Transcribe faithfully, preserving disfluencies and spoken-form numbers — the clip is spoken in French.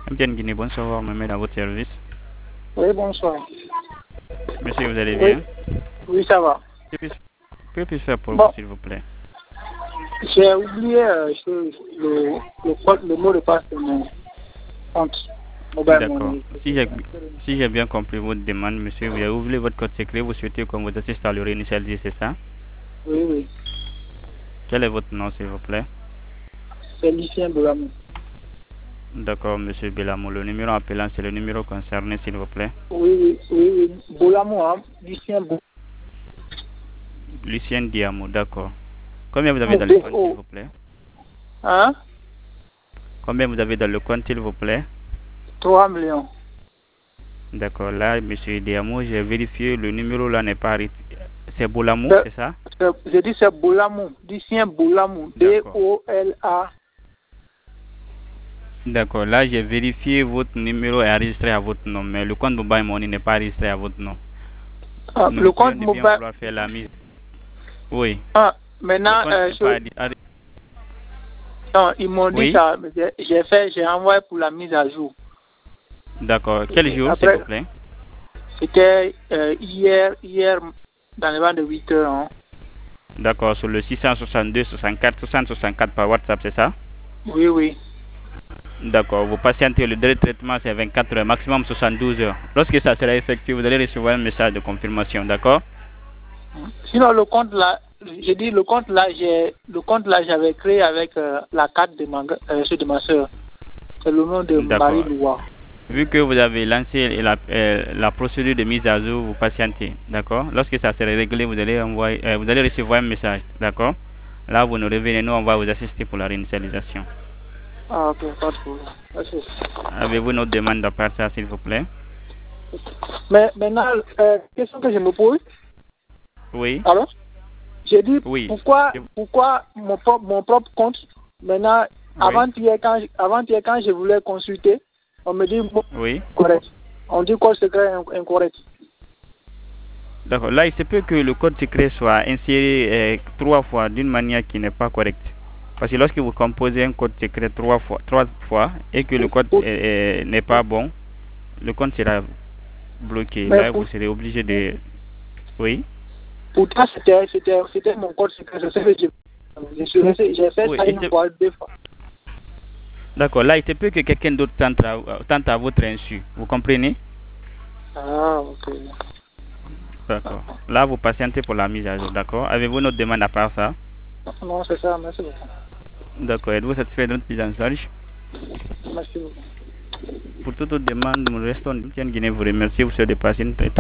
M T N Guinée, bonsoir, me met dans votre service. Oui, bonsoir. Monsieur, vous allez Oui, bien? oui, ça va. Que puis-je que puis-je faire pour Bon, vous, s'il vous plaît? j'ai oublié euh, le, le, le, code- le mot de passe de mon compte mobile D'accord. money. Si j'ai si j'ai bien compris votre demande, monsieur, vous avez oublié votre code secret, vous souhaitez qu'on vous assiste à le réinitialiser, c'est ça? Oui, oui. Quel est votre nom, s'il vous plaît? C'est Lucien Bolamou. D'accord, monsieur Belamo. Le numéro appelant, c'est le numéro concerné, s'il vous plaît. Oui, oui, oui, oui. Bolamou, hein. Lucien Bolamou. Lucien Diamo, d'accord. Combien vous avez dans le compte, s'il vous plaît? Hein? Combien vous avez dans le compte, s'il vous plaît? trois millions. D'accord, là, monsieur Diamo, j'ai vérifié, le numéro là n'est pas arrêté. C'est Bolamou, C'est- c'est ça? c'est- J'ai dit c'est Bolamou. Lucien Bolamou. B O L A. D'accord, là j'ai vérifié votre numéro est enregistré à votre nom, mais le compte Mobile Money n'est pas enregistré à votre nom. Ah, Nous le prions compte de bien mobile. vouloir faire la mise. Oui, Ah, le maintenant, compte euh, n'est je- pas enregistré. non, ils m'ont dit Oui, ça. mais J'ai j'ai fait, j'ai envoyé pour la mise à jour. d'accord. Quel jour, s'il Après, vous plaît? c'était euh, hier, hier, dans les vents de huit heures. Hein. D'accord, sur le six cent soixante-deux soixante-quatre soixante soixante-quatre par WhatsApp, c'est ça? Oui, oui. D'accord, vous patientez, le délai de traitement c'est vingt-quatre heures, maximum soixante-douze heures. Lorsque ça sera effectué, vous allez recevoir un message de confirmation, d'accord? Sinon, le compte là, j'ai dit le compte là, j'ai le compte là, j'avais créé avec euh, la carte de ma, euh, ceux de ma soeur. C'est le nom de Marie D'accord. Loua. Vu que vous avez lancé la, euh, la procédure de mise à jour, vous patientez, d'accord? Lorsque ça sera réglé, vous allez envoyer, euh, vous allez recevoir un message, d'accord? Là, vous nous revenez, nous, on va vous assister pour la réinitialisation. Ah, ok, pas de problème. Merci. Avez-vous une autre demande à part ça, s'il vous plaît? Mais maintenant, euh, question que je me pose. Oui, Alors, j'ai dit oui, pourquoi, je- pourquoi mon propre, mon propre compte. Maintenant, oui, avant-hier quand, je- avant-hier quand je voulais consulter, on me dit bon, oui. correct. On dit code secret inc- incorrect. D'accord. Là, il se peut que le code secret soit inséré euh, trois fois d'une manière qui n'est pas correcte. Parce que lorsque vous composez un code secret trois fois, trois fois et que le code Pour- euh, euh, n'est pas bon, le compte sera bloqué. mais Là, pour, vous serez obligé de... Oui. pourtant, c'était, c'était, c'était mon code secret. Je sais que j'ai je suis resté- j'ai fait Oui, ça il une se- fois, deux fois. D'accord. Là, il se peut que quelqu'un d'autre tente à, tente à votre insu. Vous comprenez? Ah, ok. D'accord. Là, vous patientez pour la mise à jour. D'accord. Avez-vous une autre demande à part ça? Non, c'est ça. Merci beaucoup. D'accord. Êtes-vous satisfait de notre prise en charge? Merci beaucoup. Pour toute autre demande, nous restons en Guinée. Vous remercie. Vous souhaitez passer une très